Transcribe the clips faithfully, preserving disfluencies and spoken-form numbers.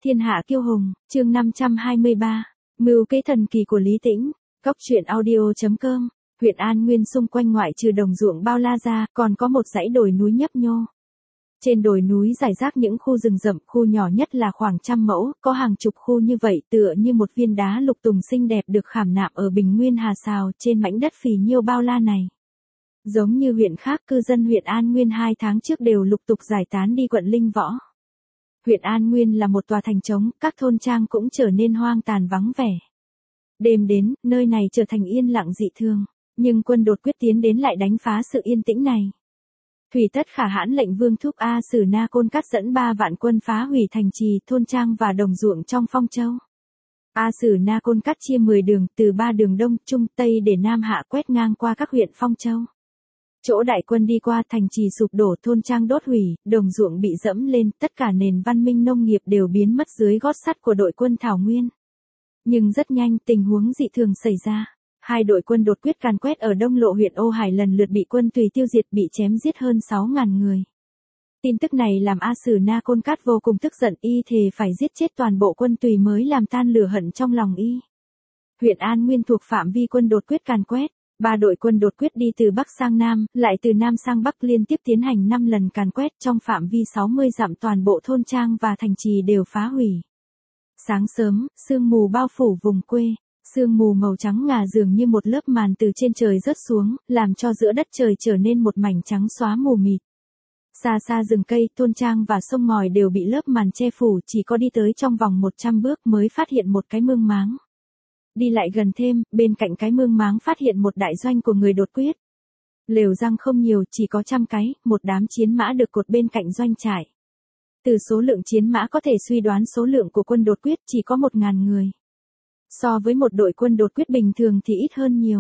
Thiên hạ kiêu hùng, chương năm trăm hai mươi ba. Mưu kế thần kỳ của Lý Tĩnh. Góc truyện audio chấm com. Huyện An Nguyên xung quanh ngoại trừ đồng ruộng bao la ra, còn có một dãy đồi núi nhấp nhô. Trên đồi núi rải rác những khu rừng rậm, khu nhỏ nhất là khoảng trăm mẫu, có hàng chục khu như vậy tựa như một viên đá lục tùng xinh đẹp được khảm nạm ở bình nguyên Hà Sào trên mảnh đất phì nhiêu bao la này. Giống như huyện khác, cư dân huyện An Nguyên hai tháng trước đều lục tục giải tán đi quận Linh Võ. Huyện An Nguyên là một tòa thành trống, các thôn trang cũng trở nên hoang tàn vắng vẻ. Đêm đến, nơi này trở thành yên lặng dị thường, nhưng quân đột quyết tiến đến lại đánh phá sự yên tĩnh này. Thủy Tất Khả hãn lệnh Vương Thúc A Sử Na Côn Cát dẫn ba vạn quân phá hủy thành trì, thôn trang và đồng ruộng trong Phong Châu. A Sử Na Côn Cát chia mười đường, từ ba đường Đông, Trung, Tây để Nam Hạ quét ngang qua các huyện Phong Châu. Chỗ đại quân đi qua, thành trì sụp đổ, thôn trang đốt hủy, đồng ruộng bị dẫm lên, tất cả nền văn minh nông nghiệp đều biến mất dưới gót sắt của đội quân Thảo Nguyên. Nhưng rất nhanh, tình huống dị thường xảy ra. Hai đội quân đột quyết càn quét ở Đông Lộ huyện Ô Hải lần lượt bị quân Tùy tiêu diệt, bị chém giết hơn sáu nghìn người. Tin tức này làm A Sử Na Côn Cát vô cùng tức giận, y thề phải giết chết toàn bộ quân Tùy mới làm tan lửa hận trong lòng y. Huyện An Nguyên thuộc phạm vi quân đột quyết càn quét. Ba đội quân đột quyết đi từ Bắc sang Nam, lại từ Nam sang Bắc liên tiếp tiến hành năm lần càn quét trong phạm vi sáu mươi dặm, toàn bộ thôn trang và thành trì đều phá hủy. Sáng sớm, sương mù bao phủ vùng quê, sương mù màu trắng ngà dường như một lớp màn từ trên trời rớt xuống, làm cho giữa đất trời trở nên một mảnh trắng xóa mù mịt. Xa xa rừng cây, thôn trang và sông ngòi đều bị lớp màn che phủ, chỉ có đi tới trong vòng một trăm bước mới phát hiện một cái mương máng. Đi lại gần thêm, bên cạnh cái mương máng phát hiện một đại doanh của người đột quyết. Lều răng không nhiều, chỉ có trăm cái, một đám chiến mã được cột bên cạnh doanh trại. Từ số lượng chiến mã có thể suy đoán số lượng của quân đột quyết chỉ có một nghìn người. So với một đội quân đột quyết bình thường thì ít hơn nhiều.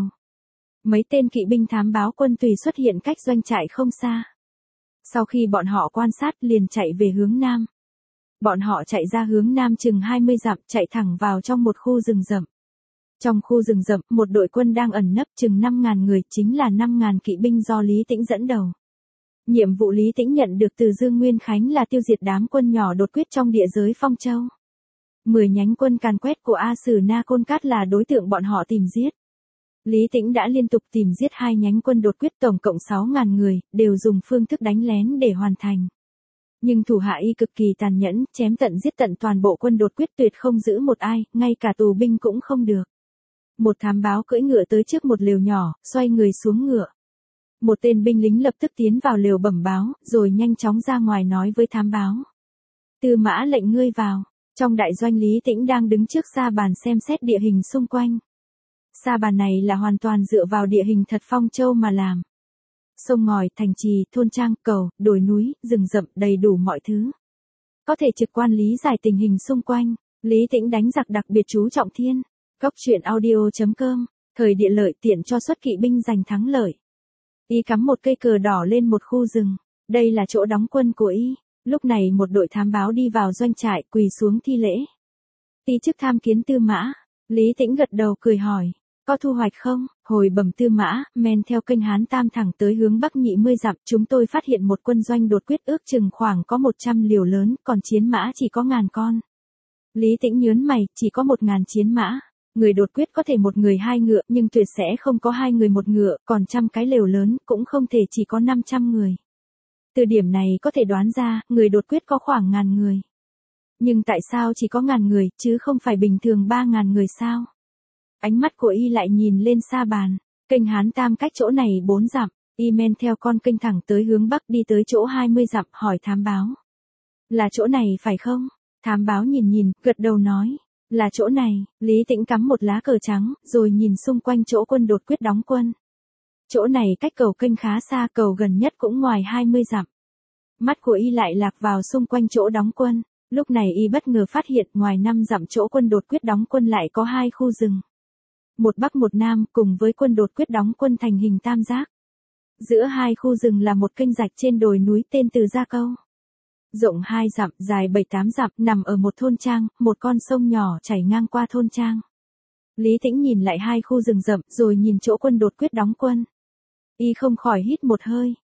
Mấy tên kỵ binh thám báo quân Tùy xuất hiện cách doanh trại không xa. Sau khi bọn họ quan sát liền chạy về hướng Nam. Bọn họ chạy ra hướng Nam chừng hai mươi dặm, chạy thẳng vào trong một khu rừng rậm. Trong khu rừng rậm, một đội quân đang ẩn nấp chừng năm nghìn người, chính là năm nghìn kỵ binh do Lý Tĩnh dẫn đầu. Nhiệm vụ Lý Tĩnh nhận được từ Dương Nguyên Khánh là tiêu diệt đám quân nhỏ đột quyết trong địa giới Phong Châu. Mười nhánh quân càn quét của A Sử Na Côn Cát là đối tượng bọn họ tìm giết. Lý Tĩnh đã liên tục tìm giết hai nhánh quân đột quyết tổng cộng sáu nghìn người, đều dùng phương thức đánh lén để hoàn thành. Nhưng thủ hạ y cực kỳ tàn nhẫn, chém tận giết tận toàn bộ quân đột quyết, tuyệt không giữ một ai, ngay cả tù binh cũng không được. Một thám báo cưỡi ngựa tới trước một lều nhỏ, xoay người xuống ngựa. Một tên binh lính lập tức tiến vào lều bẩm báo, rồi nhanh chóng ra ngoài nói với thám báo. Tư mã lệnh ngươi vào. Trong đại doanh, Lý Tĩnh đang đứng trước sa bàn xem xét địa hình xung quanh. Sa bàn này là hoàn toàn dựa vào địa hình thật Phong Châu mà làm. Sông ngòi, thành trì, thôn trang, cầu, đồi núi, rừng rậm, đầy đủ mọi thứ. Có thể trực quan lý giải tình hình xung quanh. Lý Tĩnh đánh giặc đặc biệt chú trọng thiên. Góc truyện audio chấm com. Thời địa lợi tiện cho xuất kỵ binh giành thắng lợi. Y cắm một cây cờ đỏ lên một khu rừng. Đây là chỗ đóng quân của y. Lúc này một đội thám báo đi vào doanh trại, quỳ xuống thi lễ. Ti chức tham kiến Tư mã. Lý Tĩnh gật đầu cười hỏi. Có thu hoạch không? Hồi bẩm Tư mã, men theo kênh Hán Tam thẳng tới hướng Bắc nhị mươi dặm, chúng tôi phát hiện một quân doanh đột quyết ước chừng khoảng có một trăm liều lớn, còn chiến mã chỉ có ngàn con. Lý Tĩnh nhớn mày, chỉ có một ngàn chiến mã. Người đột quyết có thể một người hai ngựa, nhưng tuyệt sẽ không có hai người một ngựa, còn trăm cái lều lớn, cũng không thể chỉ có năm trăm người. Từ điểm này có thể đoán ra, người đột quyết có khoảng ngàn người. Nhưng tại sao chỉ có ngàn người, chứ không phải bình thường ba ngàn người sao? Ánh mắt của y lại nhìn lên sa bàn. Kênh Hán Tam cách chỗ này bốn dặm, y men theo con kênh thẳng tới hướng Bắc đi tới chỗ hai mươi dặm, hỏi thám báo. Là chỗ này phải không? Thám báo nhìn nhìn, gật đầu nói. Là chỗ này. Lý Tĩnh cắm một lá cờ trắng, rồi nhìn xung quanh chỗ quân đột quyết đóng quân. Chỗ này cách cầu kênh khá xa, cầu gần nhất cũng ngoài hai mươi dặm. Mắt của y lại lạc vào xung quanh chỗ đóng quân. Lúc này y bất ngờ phát hiện ngoài năm dặm chỗ quân đột quyết đóng quân lại có hai khu rừng. Một bắc một nam, cùng với quân đột quyết đóng quân thành hình tam giác. Giữa hai khu rừng là một kênh rạch trên đồi núi tên Từ Gia Câu. Rộng hai dặm, dài bảy tám dặm, nằm ở một thôn trang, một con sông nhỏ chảy ngang qua thôn trang. Lý Tĩnh nhìn lại hai khu rừng rậm, rồi nhìn chỗ quân đột quyết đóng quân. Y không khỏi hít một hơi.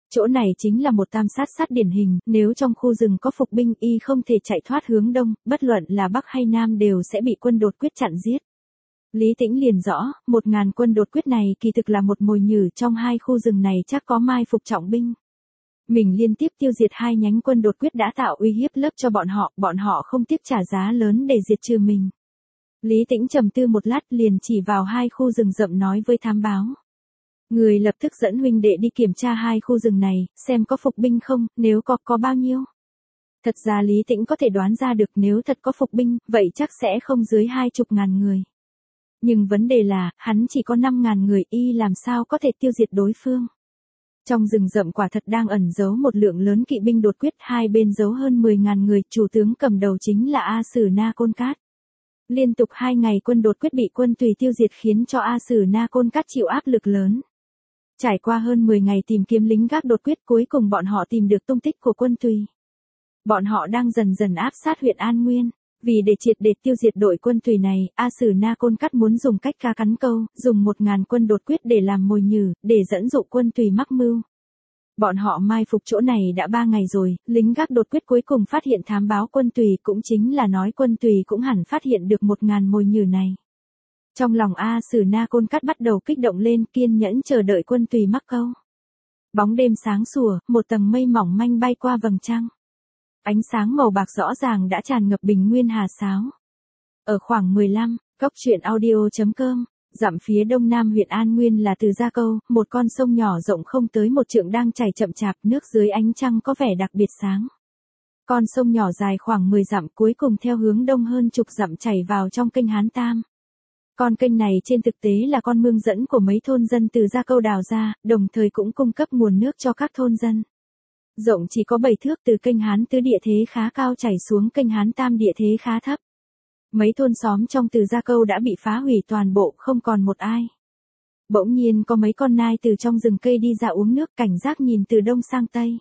Chỗ này chính là một tam sát sát điển hình, nếu trong khu rừng có phục binh y không thể chạy thoát hướng đông, bất luận là bắc hay nam đều sẽ bị quân đột quyết chặn giết. Lý Tĩnh liền rõ, một ngàn quân đột quyết này kỳ thực là một mồi nhử, trong hai khu rừng này chắc có mai phục trọng binh. Mình liên tiếp tiêu diệt hai nhánh quân đột quyết đã tạo uy hiếp lớp cho bọn họ, bọn họ không tiếc trả giá lớn để diệt trừ mình. Lý Tĩnh trầm tư một lát liền chỉ vào hai khu rừng rậm nói với thám báo. Người lập tức dẫn huynh đệ đi kiểm tra hai khu rừng này, xem có phục binh không, nếu có có bao nhiêu. Thật ra Lý Tĩnh có thể đoán ra được nếu thật có phục binh, vậy chắc sẽ không dưới hai chục ngàn người. Nhưng vấn đề là, hắn chỉ có năm ngàn người y làm sao có thể tiêu diệt đối phương. Trong rừng rậm quả thật đang ẩn giấu một lượng lớn kỵ binh đột quyết, hai bên giấu hơn mười ngàn người, chủ tướng cầm đầu chính là A Sử Na Côn Cát. Liên tục hai ngày quân đột quyết bị quân Tùy tiêu diệt khiến cho A Sử Na Côn Cát chịu áp lực lớn. Trải qua hơn mười ngày tìm kiếm lính gác đột quyết cuối cùng bọn họ tìm được tung tích của quân Tùy. Bọn họ đang dần dần áp sát huyện An Nguyên. Vì để triệt để tiêu diệt đội quân Tùy này, A Sử Na Côn Cát muốn dùng cách cá cắn câu, dùng một ngàn quân đột quyết để làm mồi nhử, để dẫn dụ quân Tùy mắc mưu. Bọn họ mai phục chỗ này đã ba ngày rồi, lính gác đột quyết cuối cùng phát hiện thám báo quân Tùy, cũng chính là nói quân Tùy cũng hẳn phát hiện được một ngàn mồi nhử này. Trong lòng A Sử Na Côn Cát bắt đầu kích động lên, kiên nhẫn chờ đợi quân Tùy mắc câu. Bóng đêm sáng sủa, một tầng mây mỏng manh bay qua vầng trăng. Ánh sáng màu bạc rõ ràng đã tràn ngập bình nguyên Hà Sáo. Ở khoảng mười lăm, góc truyện audio chấm com, dặm phía đông nam huyện An Nguyên là Từ Gia Câu, một con sông nhỏ rộng không tới một trượng đang chảy chậm chạp, nước dưới ánh trăng có vẻ đặc biệt sáng. Con sông nhỏ dài khoảng mười dặm cuối cùng theo hướng đông hơn chục dặm chảy vào trong kênh Hán Tam. Con kênh này trên thực tế là con mương dẫn của mấy thôn dân Từ Gia Câu đào ra, đồng thời cũng cung cấp nguồn nước cho các thôn dân. Rộng chỉ có bảy thước, từ kênh Hán Tứ địa thế khá cao chảy xuống kênh Hán Tam địa thế khá thấp. Mấy thôn xóm trong Từ Gia Câu đã bị phá hủy toàn bộ, không còn một ai. Bỗng nhiên có mấy con nai từ trong rừng cây đi ra uống nước, cảnh giác nhìn từ đông sang tây.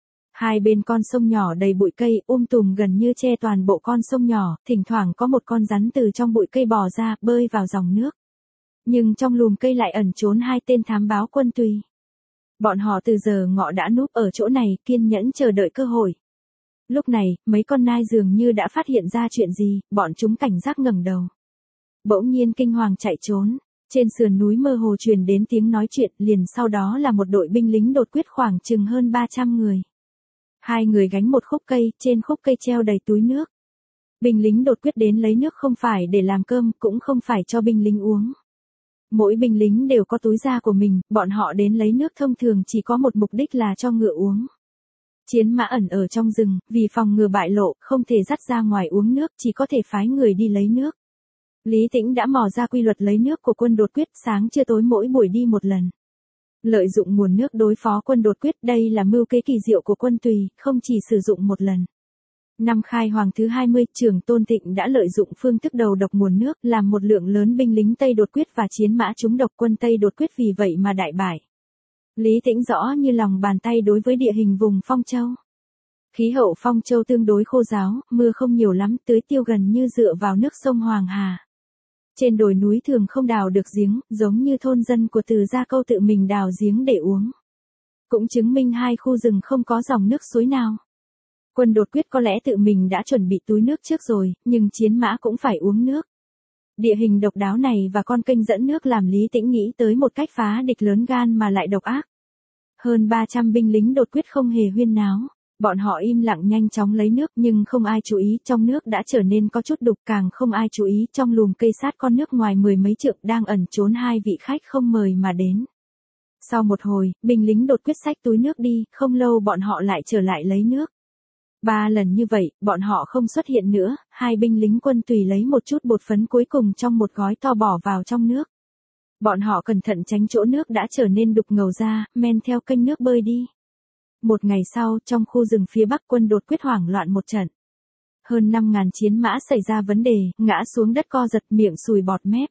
Hai bên con sông nhỏ đầy bụi cây, um tùm gần như che toàn bộ con sông nhỏ, thỉnh thoảng có một con rắn từ trong bụi cây bò ra, bơi vào dòng nước. Nhưng trong lùm cây lại ẩn trốn hai tên thám báo quân Tùy. Bọn họ từ giờ ngọ đã núp ở chỗ này, kiên nhẫn chờ đợi cơ hội. Lúc này, mấy con nai dường như đã phát hiện ra chuyện gì, bọn chúng cảnh giác ngẩng đầu. Bỗng nhiên kinh hoàng chạy trốn, trên sườn núi mơ hồ truyền đến tiếng nói chuyện, liền sau đó là một đội binh lính đột quyết khoảng chừng hơn ba trăm người. Hai người gánh một khúc cây, trên khúc cây treo đầy túi nước. Binh lính đột quyết đến lấy nước không phải để làm cơm, cũng không phải cho binh lính uống. Mỗi binh lính đều có túi da của mình, bọn họ đến lấy nước thông thường chỉ có một mục đích là cho ngựa uống. Chiến mã ẩn ở trong rừng, vì phòng ngừa bại lộ, không thể dắt ra ngoài uống nước, chỉ có thể phái người đi lấy nước. Lý Tĩnh đã mò ra quy luật lấy nước của quân đột quyết, sáng trưa tối mỗi buổi đi một lần. Lợi dụng nguồn nước đối phó quân đột quyết, đây là mưu kế kỳ diệu của quân Tùy, không chỉ sử dụng một lần. Năm Khai Hoàng thứ hai mươi, Trường Tôn Thịnh đã lợi dụng phương thức đầu độc nguồn nước, làm một lượng lớn binh lính Tây đột quyết và chiến mã trúng độc, quân Tây đột quyết vì vậy mà đại bại. Lý Tĩnh rõ như lòng bàn tay đối với địa hình vùng Phong Châu. Khí hậu Phong Châu tương đối khô ráo, mưa không nhiều lắm, tưới tiêu gần như dựa vào nước sông Hoàng Hà. Trên đồi núi thường không đào được giếng, giống như thôn dân của Từ Gia Câu tự mình đào giếng để uống. Cũng chứng minh hai khu rừng không có dòng nước suối nào. Quân đột quyết có lẽ tự mình đã chuẩn bị túi nước trước rồi, nhưng chiến mã cũng phải uống nước. Địa hình độc đáo này và con kênh dẫn nước làm Lý Tĩnh nghĩ tới một cách phá địch lớn gan mà lại độc ác. Hơn ba trăm binh lính đột quyết không hề huyên náo. Bọn họ im lặng nhanh chóng lấy nước, nhưng không ai chú ý trong nước đã trở nên có chút đục, càng không ai chú ý trong lùm cây sát con nước ngoài mười mấy trượng đang ẩn trốn hai vị khách không mời mà đến. Sau một hồi, binh lính đột quyết xách túi nước đi, không lâu bọn họ lại trở lại lấy nước. Ba lần như vậy, bọn họ không xuất hiện nữa, hai binh lính quân Tùy lấy một chút bột phấn cuối cùng trong một gói to bỏ vào trong nước. Bọn họ cẩn thận tránh chỗ nước đã trở nên đục ngầu ra, men theo kênh nước bơi đi. Một ngày sau, trong khu rừng phía bắc quân đột quyết hoảng loạn một trận. Hơn năm ngàn chiến mã xảy ra vấn đề, ngã xuống đất co giật, miệng sùi bọt mép.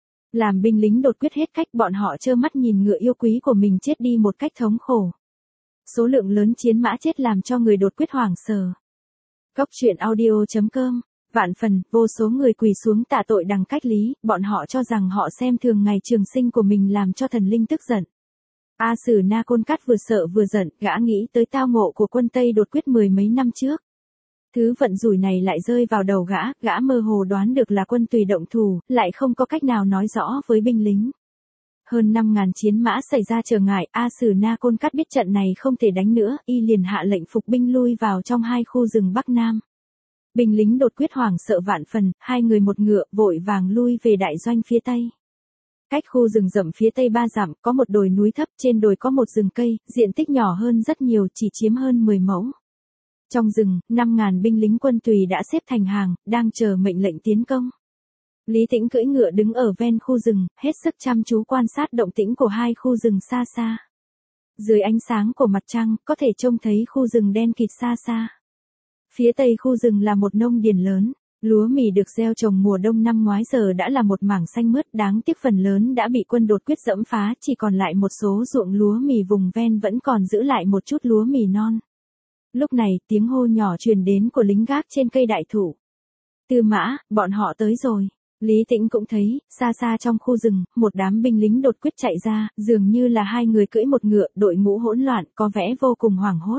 Làm binh lính đột quyết hết cách, bọn họ trơ mắt nhìn ngựa yêu quý của mình chết đi một cách thống khổ. Số lượng lớn chiến mã chết làm cho người đột quyết hoảng sợ. Góc truyện audio chấm com, vạn phần, vô số người quỳ xuống tạ tội đằng cách Lý, bọn họ cho rằng họ xem thường ngày trường sinh của mình làm cho thần linh tức giận. A Sử Na Côn Cát vừa sợ vừa giận, gã nghĩ tới tao ngộ của quân Tây đột quyết mười mấy năm trước. Thứ vận rủi này lại rơi vào đầu gã, gã mơ hồ đoán được là quân Tùy động thủ, lại không có cách nào nói rõ với binh lính. Hơn năm ngàn chiến mã xảy ra trở ngại, A Sử Na Côn Cát biết trận này không thể đánh nữa, y liền hạ lệnh phục binh lui vào trong hai khu rừng Bắc Nam. Binh lính đột quyết hoảng sợ vạn phần, hai người một ngựa, vội vàng lui về đại doanh phía Tây. Cách khu rừng rậm phía Tây ba dặm, có một đồi núi thấp, trên đồi có một rừng cây, diện tích nhỏ hơn rất nhiều, chỉ chiếm hơn mười mẫu. Trong rừng, năm ngàn binh lính quân Tùy đã xếp thành hàng, đang chờ mệnh lệnh tiến công. Lý Tĩnh cưỡi ngựa đứng ở ven khu rừng, hết sức chăm chú quan sát động tĩnh của hai khu rừng xa xa. Dưới ánh sáng của mặt trăng, có thể trông thấy khu rừng đen kịt xa xa. Phía tây khu rừng là một nông điền lớn, lúa mì được gieo trồng mùa đông năm ngoái giờ đã là một mảng xanh mướt, đáng tiếc phần lớn đã bị quân đột quyết dẫm phá, chỉ còn lại một số ruộng lúa mì vùng ven vẫn còn giữ lại một chút lúa mì non. Lúc này, tiếng hô nhỏ truyền đến của lính gác trên cây đại thụ. Tư Mã, bọn họ tới rồi. Lý Tĩnh cũng thấy, xa xa trong khu rừng, một đám binh lính đột quyết chạy ra, dường như là hai người cưỡi một ngựa, đội ngũ hỗn loạn, có vẻ vô cùng hoảng hốt.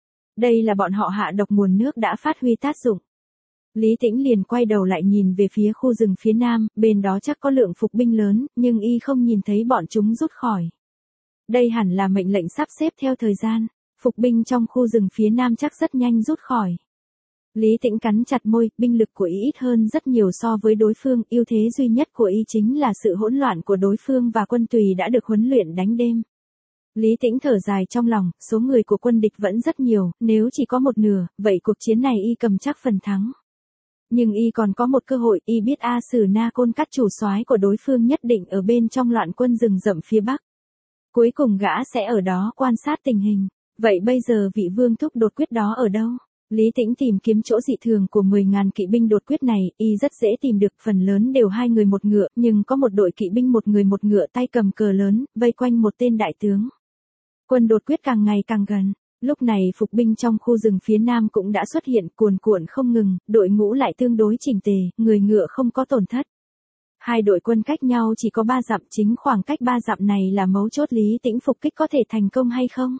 Đây là bọn họ hạ độc nguồn nước đã phát huy tác dụng. Lý Tĩnh liền quay đầu lại nhìn về phía khu rừng phía nam, bên đó chắc có lượng phục binh lớn, nhưng y không nhìn thấy bọn chúng rút khỏi. Đây hẳn là mệnh lệnh sắp xếp theo thời gian, phục binh trong khu rừng phía nam chắc rất nhanh rút khỏi. Lý Tĩnh cắn chặt môi, binh lực của y ít hơn rất nhiều so với đối phương, ưu thế duy nhất của y chính là sự hỗn loạn của đối phương và quân Tùy đã được huấn luyện đánh đêm. Lý Tĩnh thở dài trong lòng, số người của quân địch vẫn rất nhiều, nếu chỉ có một nửa, vậy cuộc chiến này y cầm chắc phần thắng. Nhưng y còn có một cơ hội, y biết A Sử Na Côn Cát chủ soái của đối phương nhất định ở bên trong loạn quân rừng rậm phía bắc. Cuối cùng gã sẽ ở đó quan sát tình hình. Vậy bây giờ vị vương thúc đột quyết đó ở đâu? Lý Tĩnh tìm kiếm chỗ dị thường của mười ngàn kỵ binh đột quyết này, y rất dễ tìm được, phần lớn đều hai người một ngựa, nhưng có một đội kỵ binh một người một ngựa tay cầm cờ lớn, vây quanh một tên đại tướng. Quân đột quyết càng ngày càng gần. Lúc này phục binh trong khu rừng phía nam cũng đã xuất hiện, cuồn cuộn không ngừng, đội ngũ lại tương đối chỉnh tề, người ngựa không có tổn thất. Hai đội quân cách nhau chỉ có ba dặm, chính khoảng cách ba dặm này là mấu chốt Lý Tĩnh phục kích có thể thành công hay không.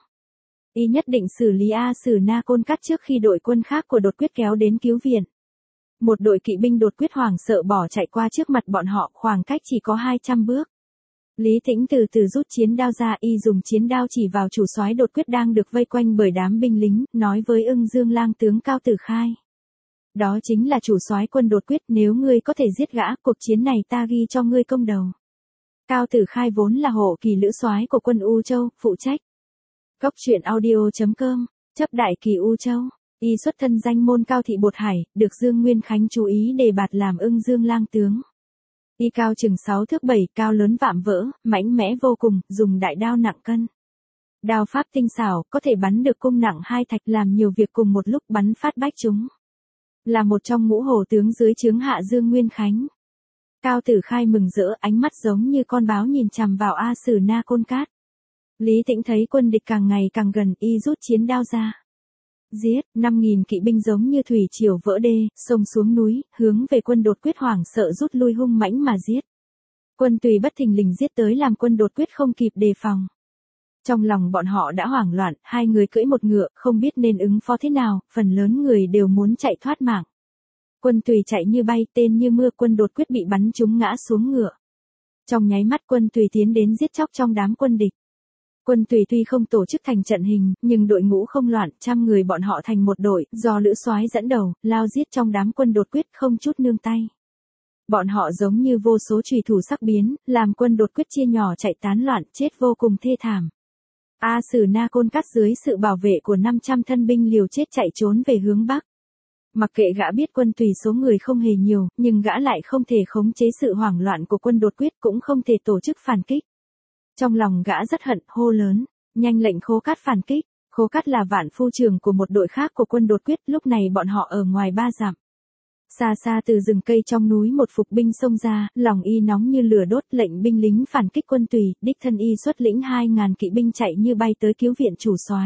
Y nhất định xử lý A Sử Na Côn Cát trước khi đội quân khác của đột quyết kéo đến cứu viện. Một đội kỵ binh đột quyết hoảng sợ bỏ chạy qua trước mặt bọn họ, khoảng cách chỉ có hai trăm bước. Lý Tĩnh từ từ rút chiến đao ra, y dùng chiến đao chỉ vào chủ soái đột quyết đang được vây quanh bởi đám binh lính, nói với Ưng Dương lang tướng Cao Tử Khai. Đó chính là chủ soái quân đột quyết, nếu ngươi có thể giết gã, cuộc chiến này ta ghi cho ngươi công đầu. Cao Tử Khai vốn là hộ kỳ lữ soái của quân U Châu, phụ trách. Góc truyện audio chấm com, chấp đại kỳ U Châu, y xuất thân danh môn Cao Thị Bột Hải, được Dương Nguyên Khánh chú ý đề bạt làm Ưng Dương lang tướng. Y cao chừng sáu thước bảy, cao lớn vạm vỡ, mãnh mẽ vô cùng, dùng đại đao nặng cân. Đao pháp tinh xảo, có thể bắn được cung nặng hai thạch, làm nhiều việc cùng một lúc, bắn phát bách chúng. Là một trong ngũ hổ tướng dưới trướng hạ Dương Nguyên Khánh. Cao Tử Khai mừng rỡ, ánh mắt giống như con báo nhìn chằm vào A Sử Na Côn Cát. Lý Tĩnh thấy quân địch càng ngày càng gần, y rút chiến đao ra. Giết, năm nghìn kỵ binh giống như thủy triều vỡ đê, xông xuống núi, hướng về quân đột quyết hoảng sợ rút lui hung mãnh mà giết. Quân Tùy bất thình lình giết tới làm quân đột quyết không kịp đề phòng. Trong lòng bọn họ đã hoảng loạn, hai người cưỡi một ngựa, không biết nên ứng phó thế nào, phần lớn người đều muốn chạy thoát mạng. Quân Tùy chạy như bay, tên như mưa, quân đột quyết bị bắn trúng ngã xuống ngựa. Trong nháy mắt quân Tùy tiến đến giết chóc trong đám quân địch. Quân Tùy tuy không tổ chức thành trận hình, nhưng đội ngũ không loạn, trăm người bọn họ thành một đội, do lữ soái dẫn đầu, lao giết trong đám quân đột quyết không chút nương tay. Bọn họ giống như vô số chùy thủ sắc biến, làm quân đột quyết chia nhỏ chạy tán loạn, chết vô cùng thê thảm. A Sử Na Côn Cát dưới sự bảo vệ của năm trăm thân binh liều chết chạy trốn về hướng bắc. Mặc kệ gã biết quân Tùy số người không hề nhiều, nhưng gã lại không thể khống chế sự hoảng loạn của quân đột quyết, cũng không thể tổ chức phản kích. Trong lòng gã rất hận, hô lớn, nhanh lệnh Khố Cát phản kích. Khố Cát là vạn phu trưởng của một đội khác của quân đột quyết, lúc này bọn họ ở ngoài ba dặm. Xa xa từ rừng cây trong núi một phục binh xông ra, lòng y nóng như lửa đốt, lệnh binh lính phản kích quân Tùy, đích thân y xuất lĩnh hai ngàn kỵ binh chạy như bay tới cứu viện chủ soái.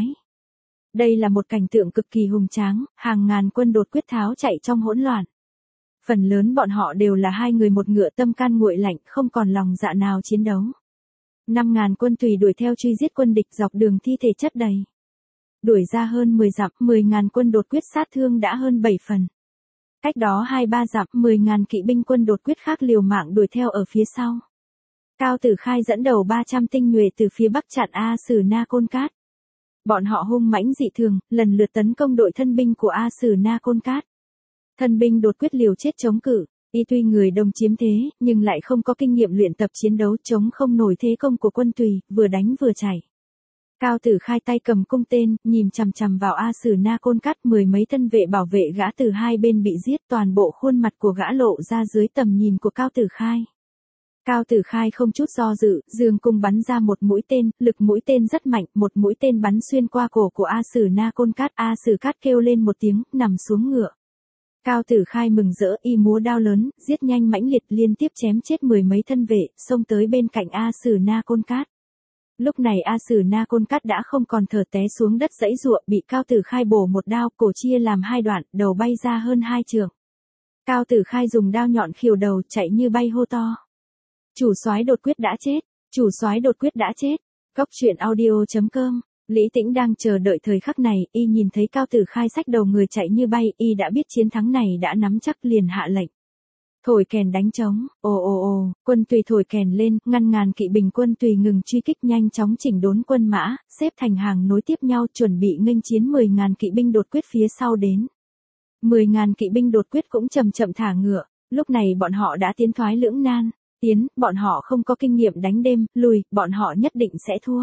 Đây là một cảnh tượng cực kỳ hùng tráng, hàng ngàn quân đột quyết tháo chạy trong hỗn loạn. Phần lớn bọn họ đều là hai người một ngựa, tâm can nguội lạnh, không còn lòng dạ nào chiến đấu. năm ngàn quân Tùy đuổi theo truy giết quân địch, dọc đường thi thể chất đầy. Đuổi ra hơn mười dặm, mười ngàn quân đột quyết sát thương đã hơn bảy phần. Cách đó hai ba dặm, mười ngàn kỵ binh quân đột quyết khác liều mạng đuổi theo ở phía sau. Cao Tử Khai dẫn đầu ba trăm tinh nhuệ từ phía bắc chặn A Sử Na Côn Cát. Bọn họ hung mãnh dị thường, lần lượt tấn công đội thân binh của A Sử Na Côn Cát. Thân binh đột quyết liều chết chống cự, y tuy người đông chiếm thế, nhưng lại không có kinh nghiệm luyện tập chiến đấu, chống không nổi thế công của quân Tùy, vừa đánh vừa chạy. Cao Tử Khai tay cầm cung tên, nhìn chằm chằm vào A Sử Na Côn Cát, mười mấy thân vệ bảo vệ gã từ hai bên bị giết, toàn bộ khuôn mặt của gã lộ ra dưới tầm nhìn của Cao Tử Khai. Cao Tử Khai không chút do dự, giương cung bắn ra một mũi tên, lực mũi tên rất mạnh, một mũi tên bắn xuyên qua cổ của A Sử Na Côn Cát. A Sử Cát kêu lên một tiếng, nằm xuống ngựa. Cao Tử Khai mừng rỡ, y múa đao lớn, giết nhanh mãnh liệt, liên tiếp chém chết mười mấy thân vệ, xông tới bên cạnh A Sử Na Côn Cát. Lúc này A Sử Na Côn Cát đã không còn thở, té xuống đất giãy giụa, bị Cao Tử Khai bổ một đao, cổ chia làm hai đoạn, đầu bay ra hơn hai trượng. Cao Tử Khai dùng đao nhọn khiêu đầu, chạy như bay hô to. Chủ soái đột quyết đã chết, chủ soái đột quyết đã chết. Góc truyện audio chấm com. Lý Tĩnh đang chờ đợi thời khắc này, y nhìn thấy Cao Tử Khai xách đầu người chạy như bay, y đã biết chiến thắng này đã nắm chắc, liền hạ lệnh. Thổi kèn đánh trống, ồ ồ ồ, quân Tùy thổi kèn lên, ngăn ngàn kỵ binh quân Tùy ngừng truy kích, nhanh chóng chỉnh đốn quân mã, xếp thành hàng nối tiếp nhau, chuẩn bị nghênh chiến mười ngàn kỵ binh đột quyết phía sau đến. mười ngàn kỵ binh đột quyết cũng chậm chậm thả ngựa, lúc này bọn họ đã tiến thoái lưỡng nan, tiến, bọn họ không có kinh nghiệm đánh đêm, lùi, bọn họ nhất định sẽ thua.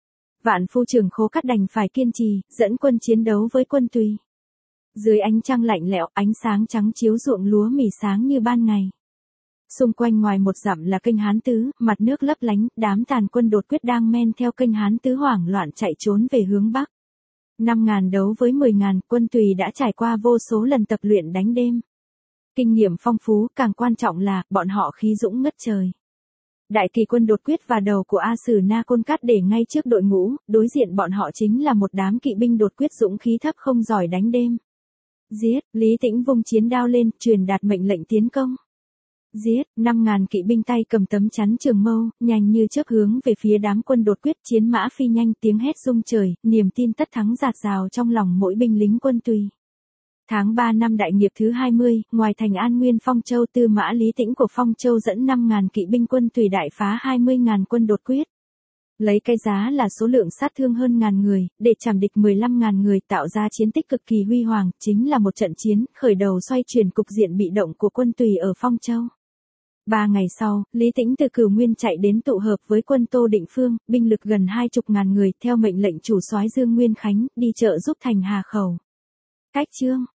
Vạn phu trưởng Khố Cát đành phải kiên trì, dẫn quân chiến đấu với quân Tùy. Dưới ánh trăng lạnh lẽo, ánh sáng trắng chiếu ruộng lúa mì sáng như ban ngày. Xung quanh ngoài một dặm là kênh Hán Tứ, mặt nước lấp lánh, đám tàn quân đột quyết đang men theo kênh Hán Tứ hoảng loạn chạy trốn về hướng bắc. Năm ngàn đấu với mười ngàn, quân Tùy đã trải qua vô số lần tập luyện đánh đêm. Kinh nghiệm phong phú, càng quan trọng là, bọn họ khí dũng ngất trời. Đại kỳ quân đột quyết và đầu của A Sử Na Côn Cát để ngay trước đội ngũ, đối diện bọn họ chính là một đám kỵ binh đột quyết dũng khí thấp không giỏi đánh đêm. Giết, Lý Tĩnh vung chiến đao lên, truyền đạt mệnh lệnh tiến công. Giết, năm ngàn kỵ binh tay cầm tấm chắn trường mâu, nhanh như chớp hướng về phía đám quân đột quyết, chiến mã phi nhanh, tiếng hét rung trời, niềm tin tất thắng dạt dào trong lòng mỗi binh lính quân Tùy. Tháng ba năm đại nghiệp thứ hai mươi, ngoài thành An Nguyên Phong Châu, Tư mã Lý Tĩnh của Phong Châu dẫn năm ngàn kỵ binh quân Tùy đại phá hai mươi ngàn quân đột quyết. Lấy cái giá là số lượng sát thương hơn ngàn người, để chảm địch mười lăm ngàn người, tạo ra chiến tích cực kỳ huy hoàng, chính là một trận chiến, khởi đầu xoay chuyển cục diện bị động của quân Tùy ở Phong Châu. Ba ngày sau, Lý Tĩnh từ Cửu Nguyên chạy đến tụ hợp với quân Tô Định Phương, binh lực gần hai chục ngàn người, theo mệnh lệnh chủ soái Dương Nguyên Khánh, đi trợ giúp thành Hà Khẩu. Cách chương